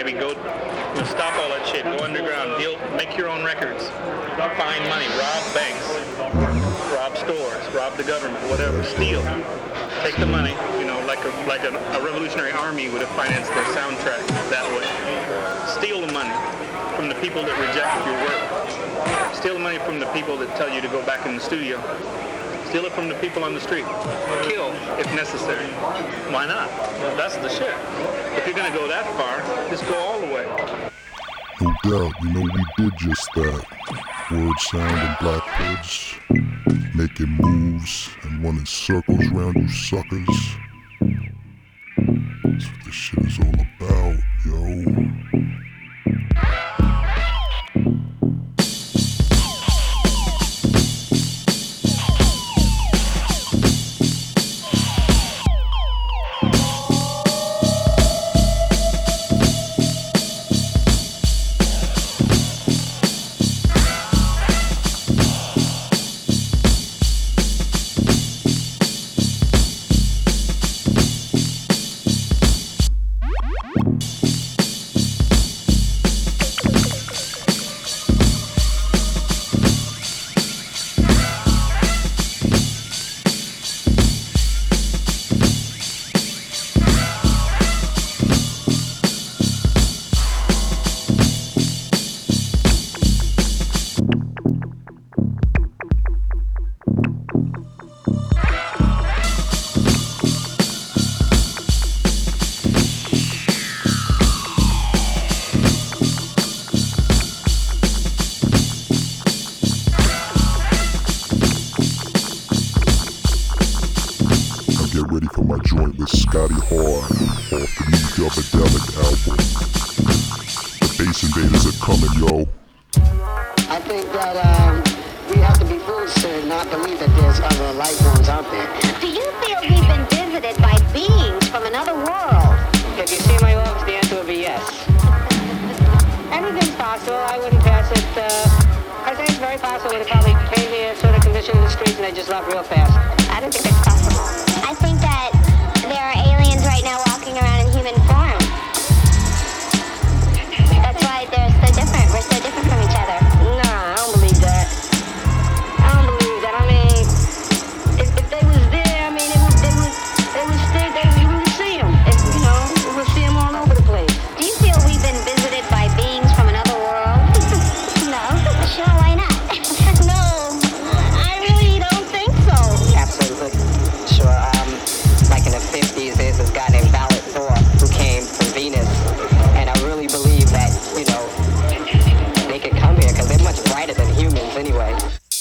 maybe go, stop all that shit, go underground, make your own records, find money, rob banks, rob stores, rob the government, whatever, steal. Take the money, like a revolutionary army would have financed their soundtrack that way. Steal the money from the people that reject your work. Steal the money from the people that tell you to go back in the studio. Steal it from the people on the street. Kill if necessary. Why not? That's the shit. If you're gonna go that far, just go all the way. No doubt, we did just that. Word sound and black hoods, making moves and running circles around you suckers. That's what this shit is all about, yo. Scotty Hard off the new Dubadelic album. The Bass Invaders are coming, yo. I think that we have to be fools to not believe that there's other life forms out there. Do you feel we've been visited by beings from another world? If you see my looks, the answer would be yes. Anything's possible. I wouldn't pass it. I think it's very possible that it probably came here, sort of conditioned in the streets, and they just left real fast. I don't think it's possible. I think that there are aliens right now walking around in human form. That's why they're so different. We're so different from each other. Nah, I don't believe that. I don't believe that. I mean, if they was there, I mean, you would see them. You would see them all over the place. Do you feel we've been visited by beings from another world? No. Sure, why not? No, I really don't think so. Absolutely. Sure, like in the 50s, there's this guy named Ballard Thor who came from Venus, and I really believe that, they could come here because they're much brighter than humans anyway.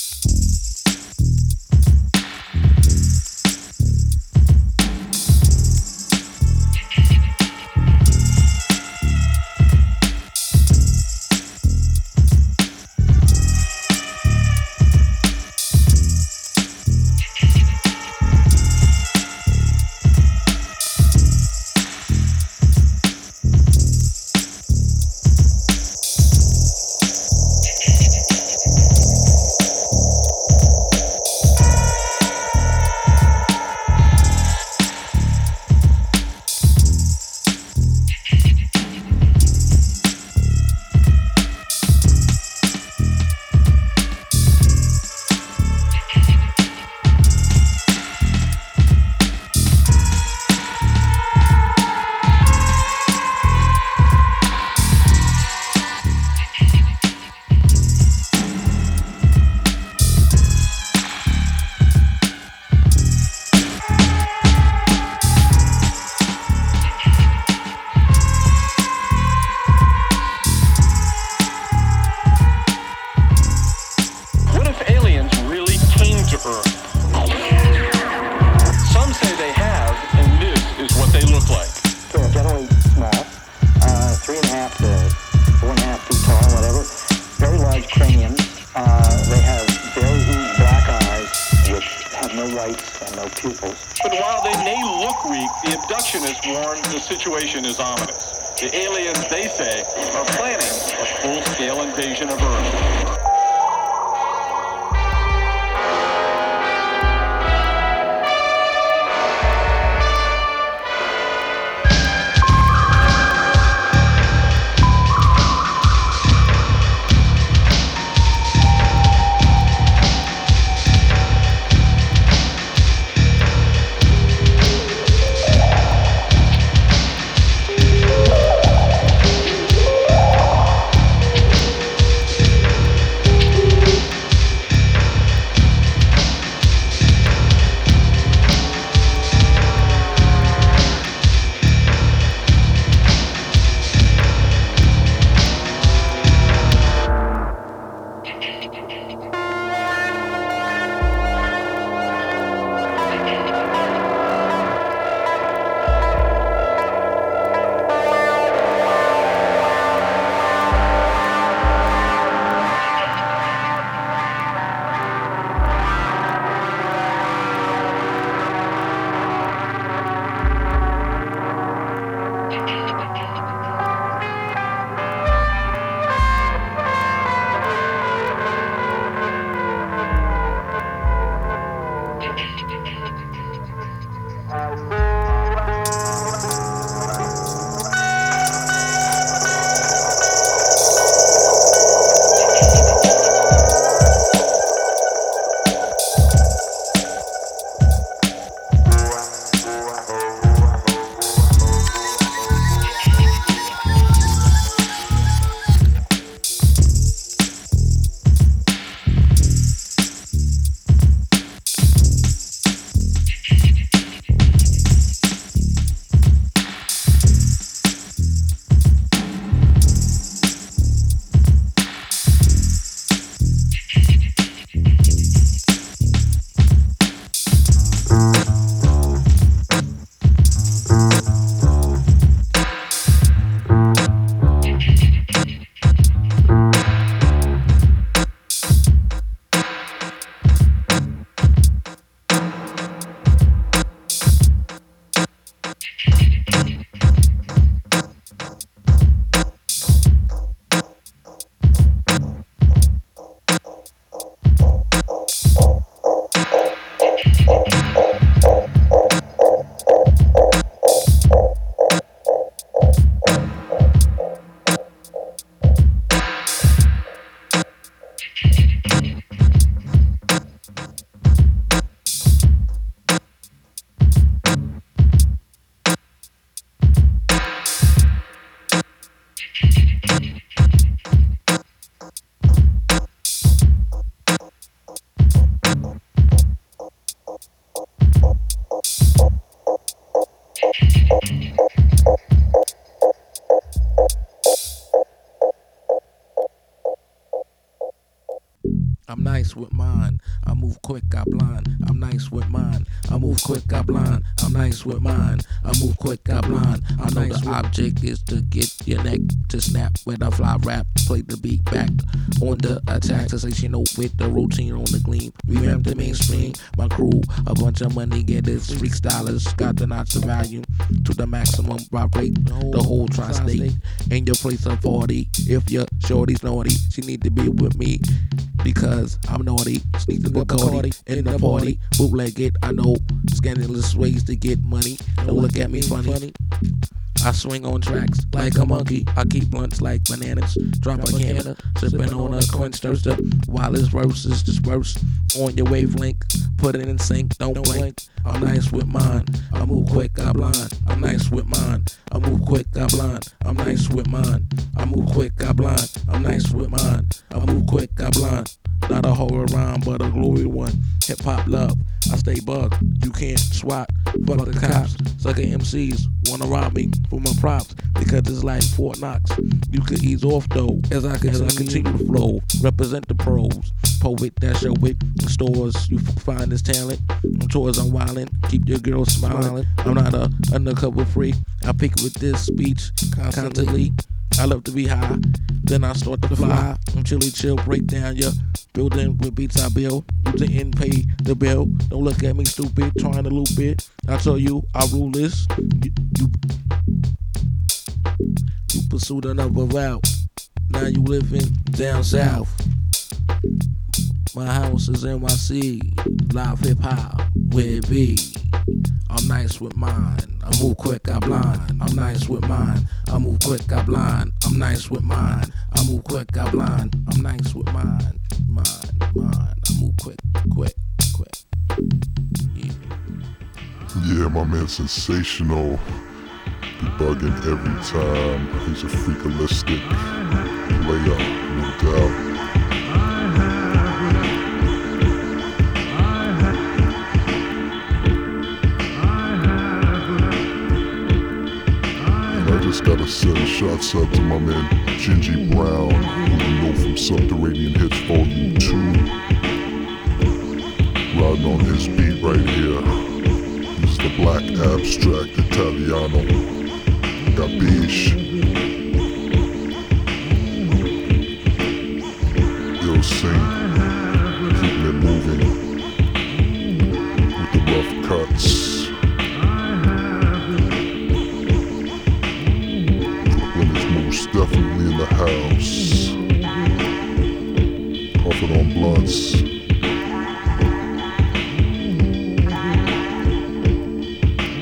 Situation is ominous. The aliens, they say, are planning a full-scale invasion of Earth. I'm nice with mine. I move quick, I blind. I'm nice with mine. I move quick, I blind. I'm nice with mine. I move quick, I blind. I know the object is to get your neck to snap when I fly rap. Play the beat back on the attack. Sensational with the routine on the gleam. We ramp the mainstream. My crew, a bunch of money getters, freestylers. Got to notch the volume to the maximum vibrate. The whole tri-state in your place of 40. If your shorty's naughty, she need to be with me. Because I'm naughty, sneak the Bacardi in the party, bootleg it, I know, scandalous ways to get money, don't look at me funny. I swing on tracks like a monkey, I keep blunts like bananas, drop a canna, sipping on a quench thirster, while his verses disperse on your wavelength, put it in sync, don't blink. I'm nice with mine, I move quick, I blind. I'm nice with mine, I move quick, I blind. I'm nice with mine, I move quick, I blind. I'm nice with mine, I move quick, I blind. Not a horror rhyme, but a glory one. Hip hop love, I stay bugged. You can't swat, fuck the cops. Sucker MCs wanna rob me for my props because it's like Fort Knox. You could ease off though as I continue to flow. Represent the pros, poet that's your wit. In stores you find this talent. On tours I'm wildin', keep your girl smiling. I'm not a undercover freak. I pick with this speech constantly. I love to be high, then I start to fly. I'm chilly chill, break down your building with beats I build. You didn't pay the bill. Don't look at me stupid, trying to loop it. I tell you, I rule this. You pursued another route. Now you living down south. My house is NYC, live hip hop, where it be. I'm nice with mine, I move quick, I blind. I'm nice with mine, I move quick, I blind. I'm nice with mine, I move quick, I blind. I'm nice with mine, I move quick. Yeah, my man Sensational. Be bugging every time. He's a freakalistic player, no doubt. Just gotta send shots out to my man Gingy Brown, who you know from Subterranean Hits Volume 2. Riding on his beat right here. This is the Black Abstract Italiano. Capiche? Yo, Saint, keeping it moving with the rough cuts. Definitely in the house. Puffing on blunts.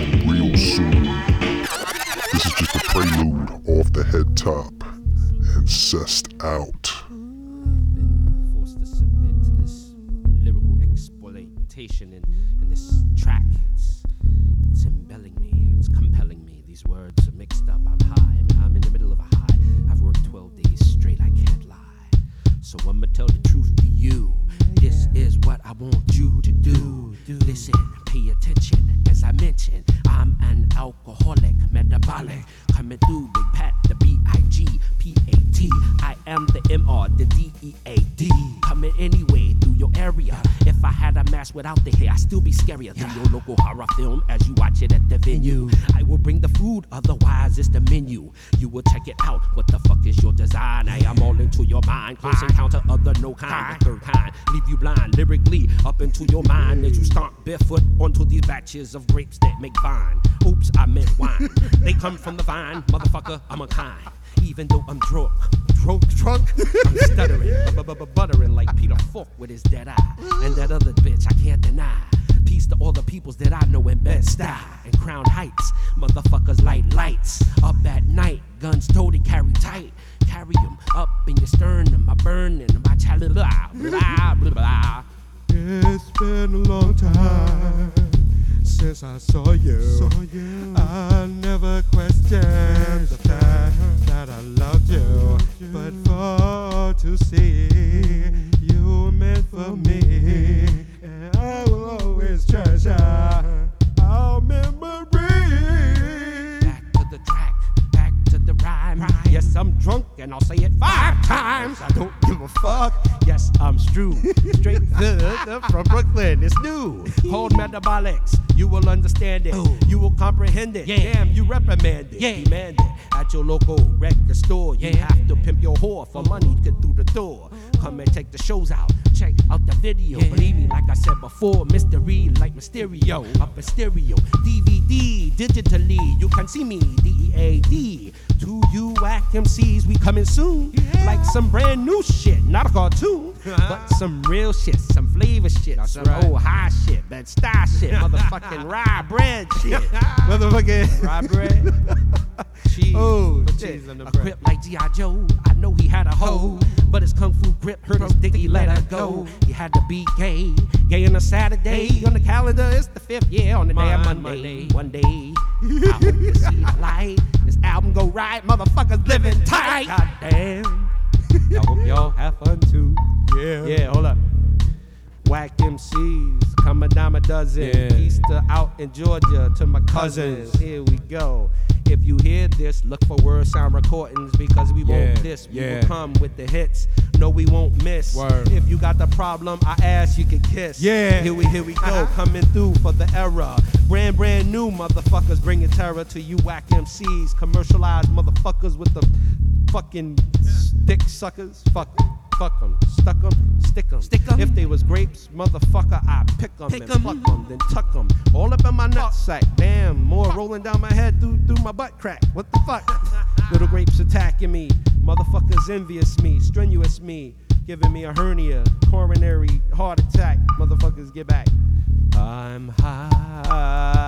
real soon. This is just a prelude off the head top. Incest out. Been forced to submit to this lyrical exploitation in this track. It's imbelling me, it's compelling me. These words are mixed up, I'm high, I'm in the middle of a high. I've worked 12 days straight, I can't lie. So I'ma tell the truth to you. This is what I want you to do. Listen, pay attention, as I mentioned, I'm an alcoholic, metabolic, coming through Big Pat, the B-I-G-P-A-T. I am the M-R, the D-E-A-D, coming anyway through your area. If I had a mask without the hair, I'd still be scarier than your local horror film as you watch it at the venue. I will bring the food, otherwise it's the menu. You will check it out, what the fuck is your design? I am all into your mind, close encounter of the no kind, the third kind. Leave you blind, lyrically, up into your mind as you stomp barefoot onto these batches of grapes that make vine. Oops, I meant wine. They come from the vine, motherfucker, I'm unkind. Even though I'm drunk, I'm stuttering, buttering like Peter Falk with his dead eye. And that other bitch, I can't deny. Peace to all the peoples that I know in Bed-Stuy and Crown Heights. Motherfuckers light lights up at night, guns toted, carry tight. Carry them up in your sternum, I burn them, I tell it blah, blah, blah, blah. It's been a long time since I saw you. I never questioned the fact that I loved you, but for to see you meant for me, and I will always treasure our memory. Back to the track, back to the rhyme. Yes, I'm drunk and I'll say it 5 times. I don't give a fuck. Yes, I'm Strew, straight good from Brooklyn. It's new, called Metabolics. You will understand it, you will comprehend it. Damn, you reprimand it, demand it at your local record store. You have to pimp your whore for money to get through the door. Come and check the shows out, check out the video. Believe me, like I said before, mystery like Mysterio. Up in stereo, DVD, digitally, you can see me, D-E-A-D. To you whack MCs, we coming soon. Like some brand new shit, not a cartoon, but some real shit, some flavor shit, some old high shit, Bed-Stuy shit, motherfucking rye bread shit. Motherfucking Rye bread, cheese, cheese on the a bread. grip like G.I. Joe. I know he had a hoe, but his kung fu grip hurt his dick, he let her go. He had to be gay on a Saturday. On the calendar, it's the 5th year on the day of Monday. One day, I hope you see the light. This album go right, motherfuckers living tight. God damn. I hope y'all have fun too. Yeah, hold up. Whack MCs, come a dime a dozen. Easter out in Georgia to my cousins. Here we go. If you hear this, look for word sound recordings because we won't diss. We will come with the hits. No, we won't miss. If you got the problem, I ask you can kiss. Here we go, coming through for the era. Brand new motherfuckers bringing terror to you whack MCs. Commercialized motherfuckers with the fucking stick suckers. Fuck 'em, stuck 'em, stick 'em. If they was grapes, motherfucker, I pick 'em and pluck 'em, then tuck 'em all up in my nutsack. Damn, more rolling down my head through my butt crack. What the fuck? Little grapes attacking me, motherfuckers envious me, strenuous me, giving me a hernia, coronary heart attack. Motherfuckers get back. I'm high.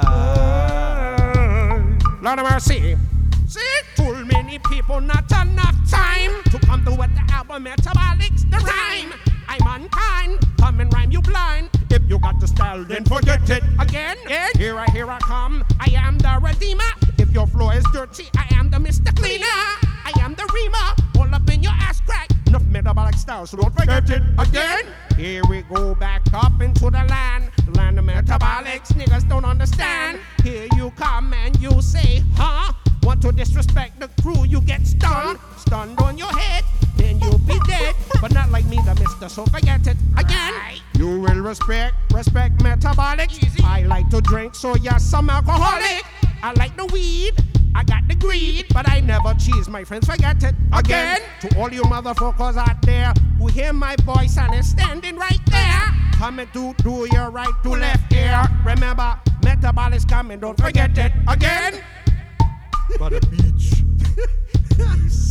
Lord of mercy. See, too many people, not enough time to come through with the album Metabolics, the rhyme. I'm unkind, come and rhyme you blind. If you got the style, then forget it again. Here I come, I am the Redeemer. If your floor is dirty, I am the Mr. Cleaner. I am the Reamer, all up in your ass crack. Enough metabolic style, so don't forget it again. Here we go back up into the land of metabolics. Niggas don't understand. Here you come and you say, huh? Want to disrespect the crew, you get stunned on your head, then you'll be dead. But not like me, the mister, so forget it again. You will respect metabolic. I like to drink, so yes, I'm alcoholic. I like the weed, I got the greed, but I never cheese, my friends, forget it again. To all you motherfuckers out there who hear my voice and is standing right there, coming to do your right to left ear. Remember, metabolic's coming, don't forget it again. By the beach. Peace.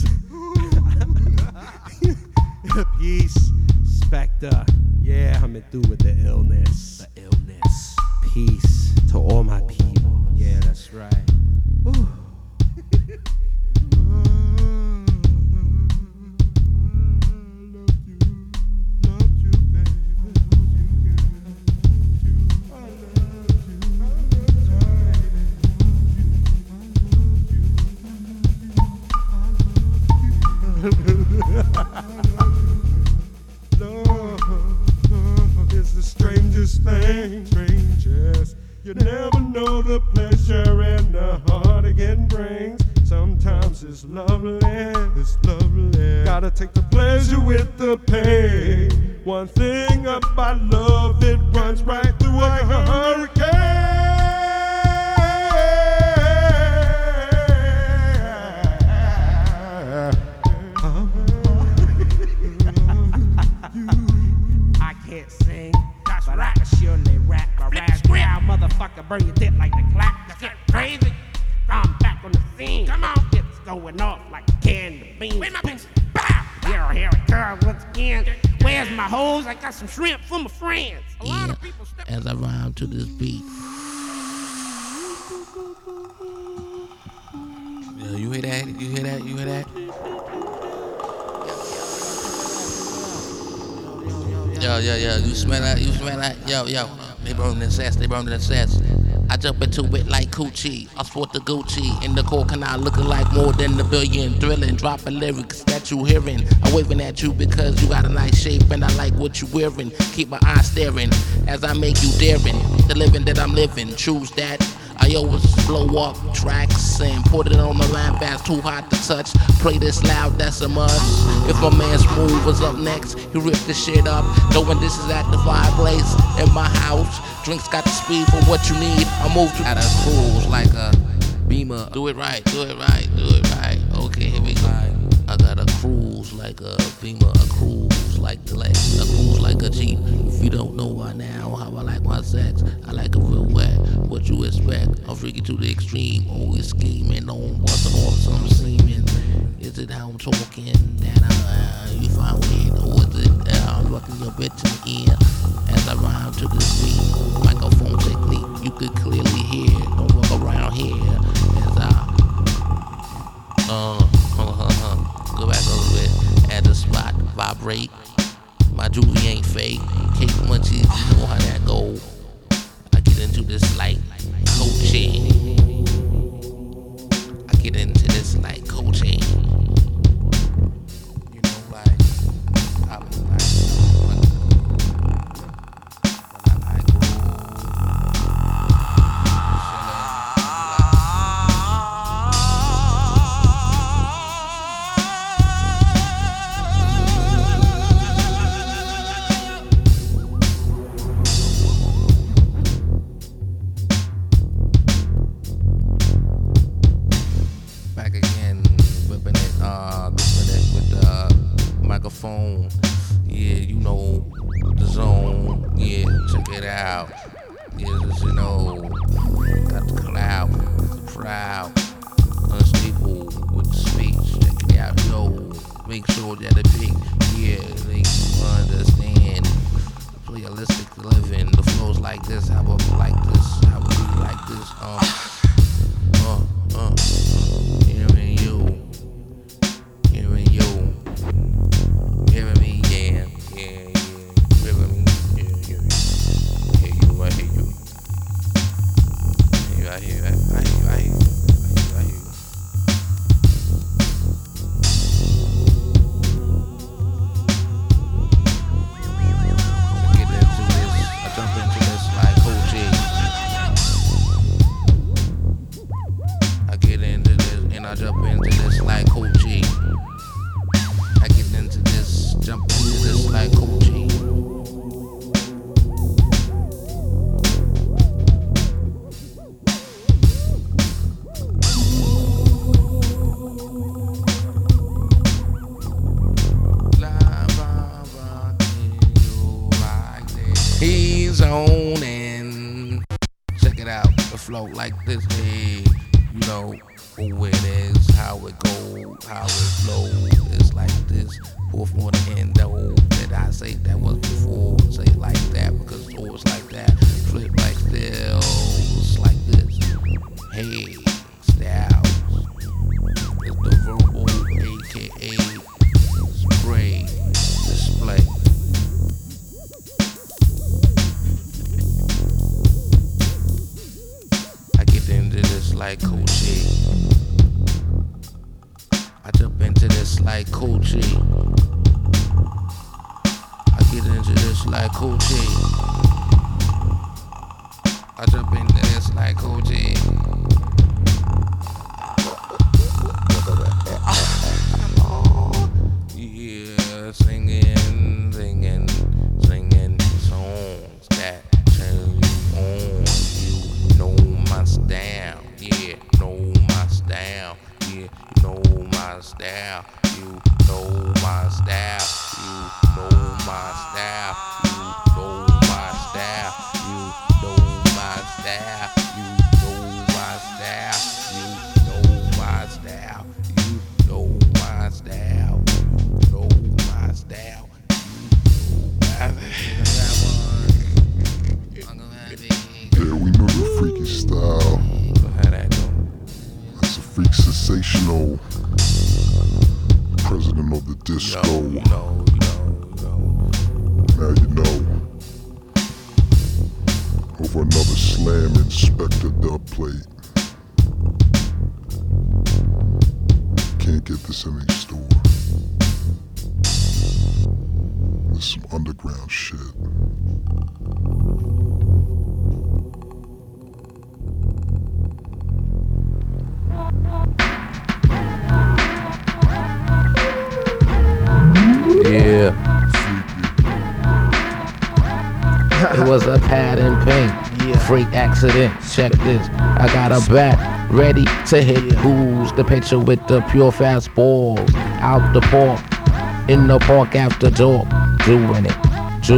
Peace. Spectre. Yeah, coming through with the illness. Peace to all my people. Yeah, Right. Love is the strangest thing, strangest. You never know the pleasure and the heart again brings. Sometimes it's lovely, it's lovely. Gotta take the pleasure with the pain. One thing about love, it runs right through like a hurricane. I can't sing, but I can surely rap. My raspberry motherfucker burn your dick like the clap. That's it, crazy. I'm back on the scene. Come on, it's going off like a candy bean. Where's my bitch? Bow! Here it comes once again. Where's my hoes? I got some shrimp for my friends. A lot of people step. As I rhyme to this beat. Yeah, you hear that? You hear that? You hear that? Yo, you smell that? You smell that? Yo, they burning the sets, they burning the sets. I jump into it like Coochie. I sport the Gucci in the cold canal, looking like more than a billion. Thrilling, dropping lyrics that you hearing. I'm waving at you because you got a nice shape and I like what you wearing. Keep my eyes staring as I make you daring. The living that I'm living, choose that. I always blow up tracks and put it on the line fast, too hot to touch. Play this loud, that's a must. If my man Smooth was up next, he ripped the shit up. Knowing this is at the fireplace in my house. Drinks got the speed for what you need. I move to out of cruise like a Beamer. Do it right, do it right, do it right. Okay, here we go. I got a cruise like a Beamer, a cruise like the Lex, a cruise like a Jeep. If you don't know by now how I like my sex, I like it real wet. What you expect? I'm freaky to the extreme, always scheming on what's on some seeming. Is it how I'm talking that you find weird, or is it that I'm fucking your bitch in the ear? As I rhyme to this beat, microphone technique, you could clearly hear. Don't walk around here as I go back a little bit, at the spot, vibrate. My jewelry ain't fake. Cake munchies, you know how that go. I get into this like coaching. I get into this like coaching. You know, like I'm like when I like back again, whipping it with the microphone. Yeah, you know the zone. Yeah, check it out. Yeah, just, you know, got the clout, the proud, unstable with the speech. Check it out, yo. Make sure that the big, yeah, make you understand. Realistic living, the flows like this, how I like this, how we do like this, hearing you, hearing you, hearing me, yeah, hearing me, yeah, hear you, I hear you, I hear you. Get into this, I jump into this like Coach. I get into this and I jump into this like Coach. I get into this, jump into this like Coach. He's on and check it out, the flow like this, hey, you know who it is, how it go, how it flow. It's like this, fourth more the end, though. Did I say that was before? Say it like that because it's always like that. Flip like this, like this. Hey. like coochie. I jump into this like coochie. I get into this like coochie. I jump into this like coochie. Yeah, singing songs that turn you on. You know my style, yeah, know my style, yeah, you know my style, you know my style, you know my style, you know my style, you know my style, you know my style, you know my style, you know my style, you know my style. Yeah, we know your freaky style. It's a freak sensational. President of the disco. Now you know. Over another slam Inspector dub plate. Can't get this in any store. This is some underground shit. Yeah. It was a pad and paint. Freak accident. Check this. I got a bat ready to hit. Who's the pitcher with the pure fastballs? Out the park. In the park after dark. Doing it.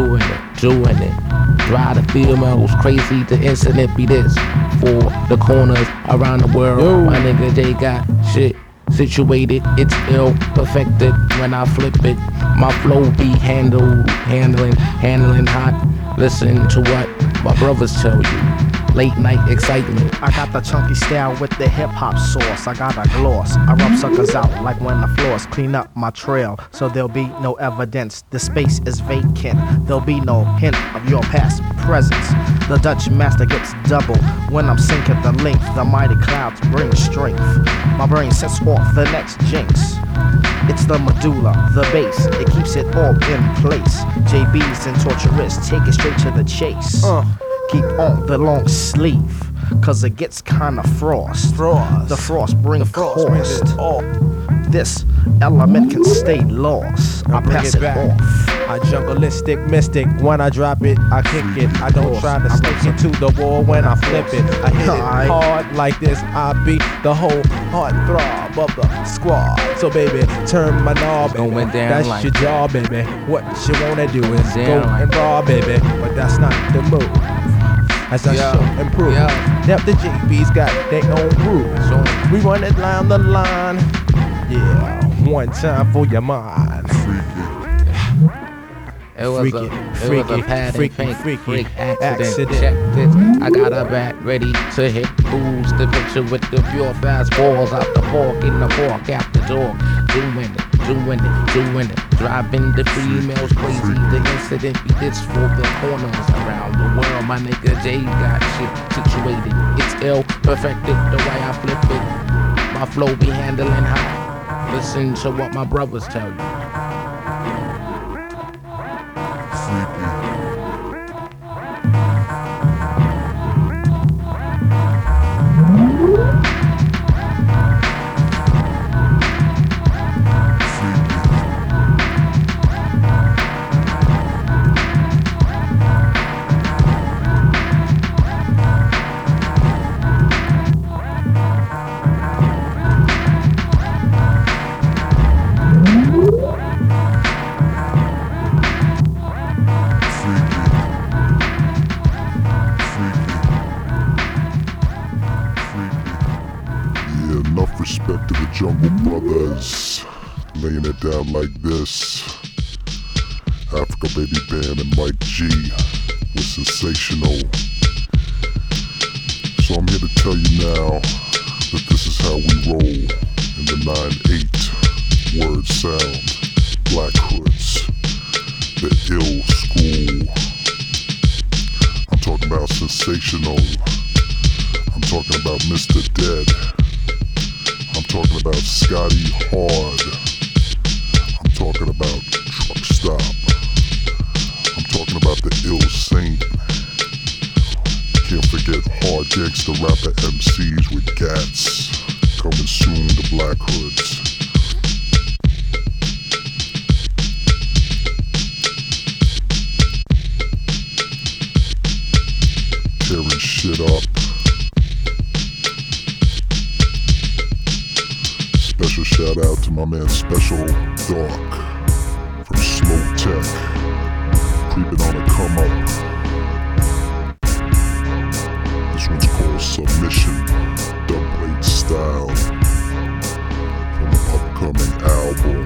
Drive the females crazy. The incident be this. For the corners around the world. My nigga, they got shit situated, it's ill, perfected when I flip it. My flow be handling hot. Listen to what my brothers tell you. Late night excitement. I got the chunky style with the hip hop sauce. I got a gloss. I rub suckers out like when the floors clean up my trail. So there'll be no evidence. The space is vacant. There'll be no hint of your past presence. The Dutch master gets double when I'm sinking the length. The mighty clouds bring strength. My brain sets off the next jinx. It's the medulla, the base. It keeps it all in place. JB's and torturous. Take it straight to the chase. Keep on the long sleeve, cause it gets kinda frost. The frost brings cost. This element can stay lost. I pass it off. I jungleistic mystic, when I drop it, I kick it. I don't try to slip into the wall when I flip it. I hit it hard like this, I be the whole heart throb of the squad. So baby, turn my knob, baby. That's like your job, baby. What you wanna do is go and raw, baby. But that's not the move. As I show and prove that the JB's got their own rules. We run it down the line. Yeah, one time for your mind. It was a pad and paint freak accident. Check this. I got a bat ready to hit. Who's the picture with the pure fastballs out the park in the park after dark? Doing it. Driving the females crazy. The incident be this for the corners around the world. My nigga Jay got shit situated. It's ill, perfected the way I flip it. My flow be handling high. Listen to what my brothers tell you. Respect to the Jungle Brothers, laying it down like this. Africa Baby Band and Mike G was sensational. So I'm here to tell you now that this is how we roll in the 9-8 word sound. Black Hoods, the ill school. I'm talking about sensational. I'm talking about Mr. Dead. about Scotty Hard. I'm talking about Truck Stop. I'm talking about the Ill Saint. Can't forget Hard Gangsta rapper MCs with Gats. Coming soon to Black Hoods. Tearing shit up. Special shout out to my man Special Dark from Slow Tech. Creeping on a come up. This one's called Submission, Dubplate Style, from the upcoming album.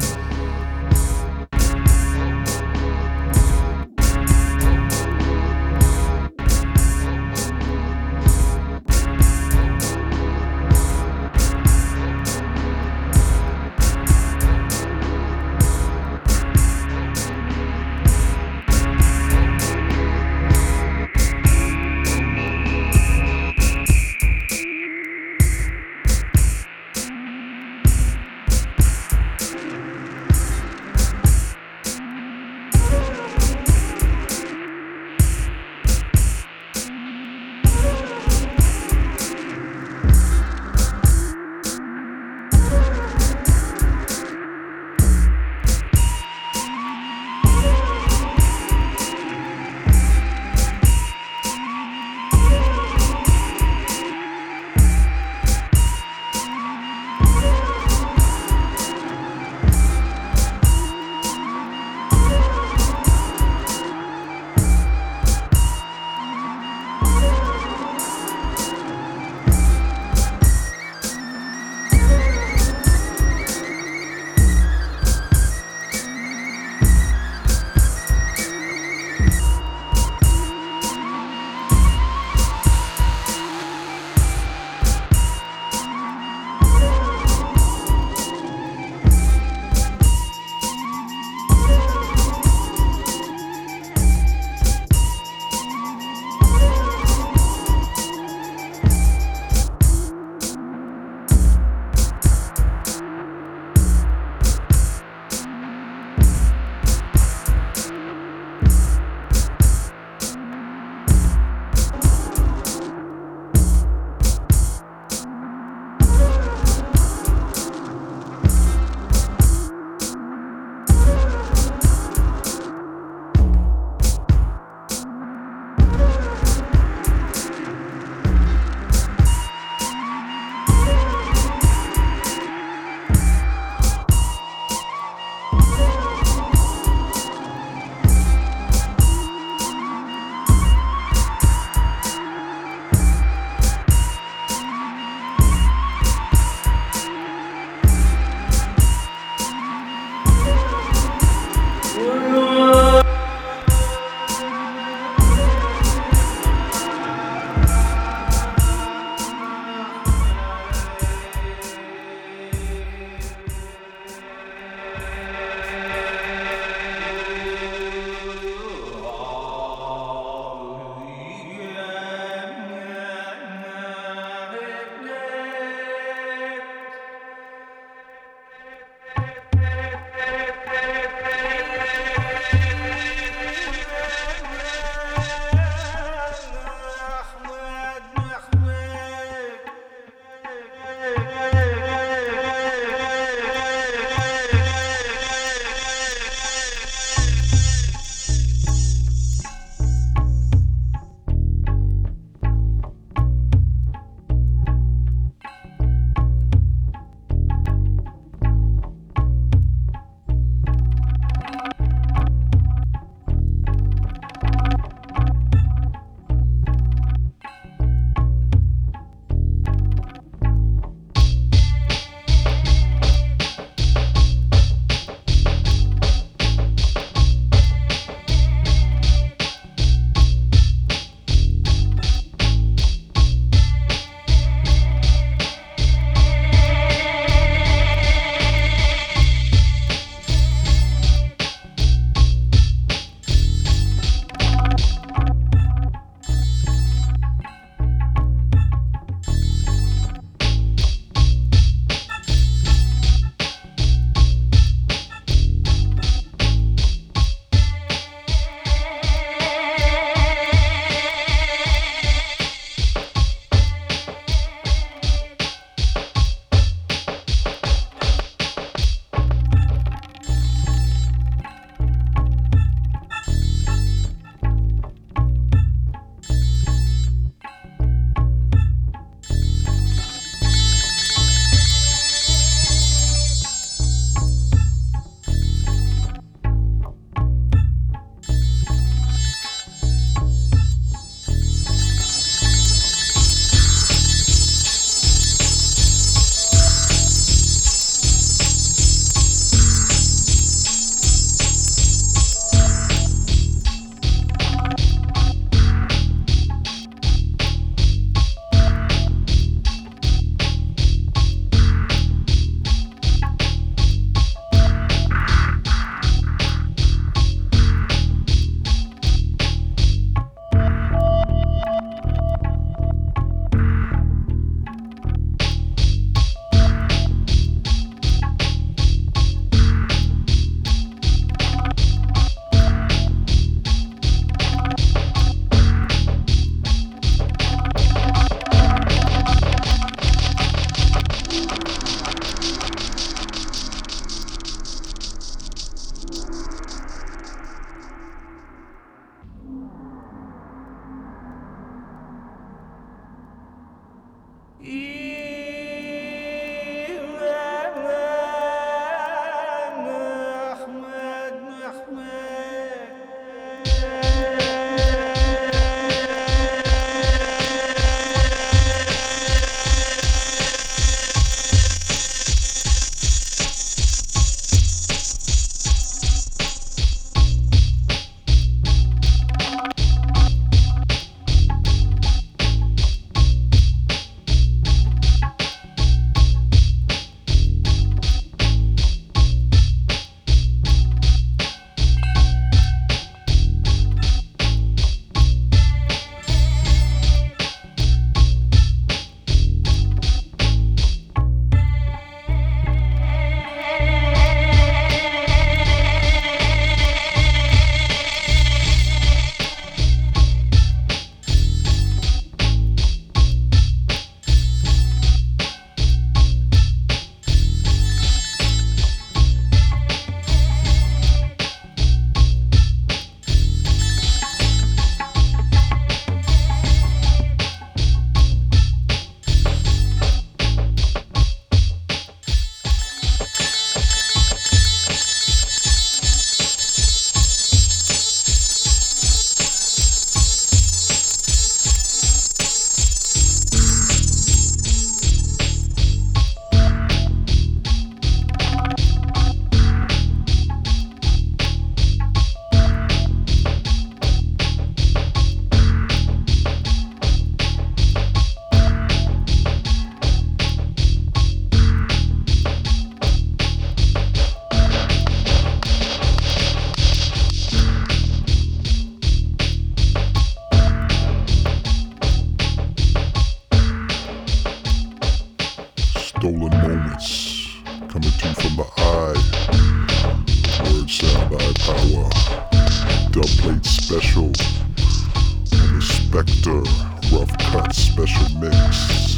stolen moments coming to you from the eye. Word sound eye power. Dub plate special on the Spectre rough cut special mix.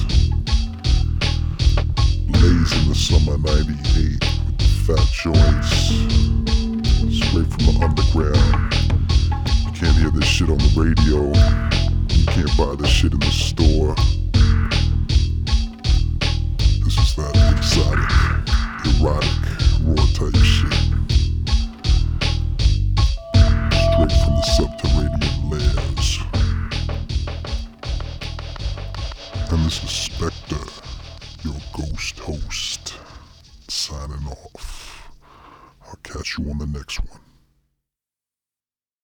Blaze in the summer 98 with the fat joints. Straight from the underground. You can't hear this shit on the radio. You can't buy this shit in the store. This is that exotic, erotic, raw type shit. Straight from the subterranean layers. And this is Spectre, your ghost host, signing off. I'll catch you on the next one.